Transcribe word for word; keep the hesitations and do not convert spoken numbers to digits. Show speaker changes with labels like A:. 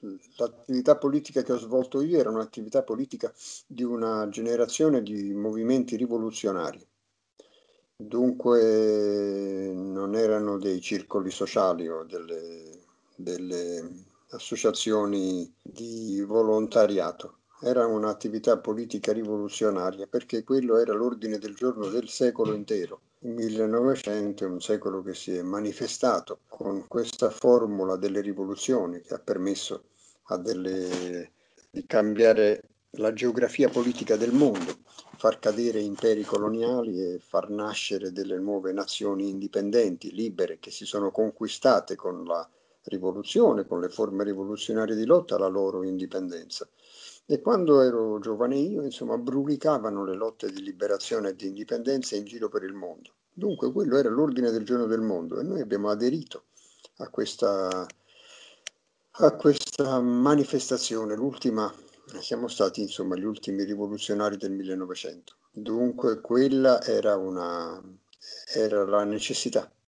A: l'attività politica che ho svolto io era un'attività politica di una generazione di movimenti rivoluzionari. Dunque non erano dei circoli sociali o delle delle associazioni di volontariato. Era un'attività politica rivoluzionaria, perché quello era l'ordine del giorno del secolo intero. Il millenovecento è un secolo che si è manifestato con questa formula delle rivoluzioni che ha permesso a delle di cambiare la geografia politica del mondo, far cadere imperi coloniali e far nascere delle nuove nazioni indipendenti, libere, che si sono conquistate con la rivoluzione, con le forme rivoluzionarie di lotta, la loro indipendenza. E quando ero giovane io, insomma, brulicavano le lotte di liberazione e di indipendenza in giro per il mondo. Dunque quello era l'ordine del giorno del mondo e noi abbiamo aderito a questa, a questa manifestazione, l'ultima, siamo stati insomma gli ultimi rivoluzionari del millenovecento. Dunque quella era una, era la necessità